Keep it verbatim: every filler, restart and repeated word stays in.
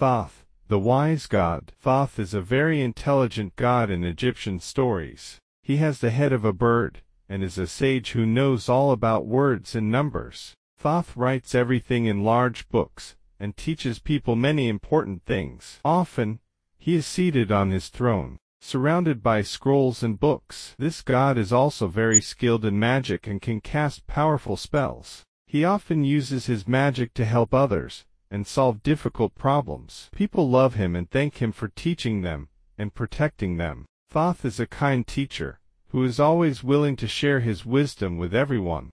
Thoth, the wise god. Thoth is a very intelligent god in Egyptian stories. He has the head of a bird, and is a sage who knows all about words and numbers. Thoth writes everything in large books, and teaches people many important things. Often, he is seated on his throne, surrounded by scrolls and books. This god is also very skilled in magic and can cast powerful spells. He often uses his magic to help others and solve difficult problems. People love him and thank him for teaching them and protecting them. Thoth is a kind teacher who is always willing to share his wisdom with everyone.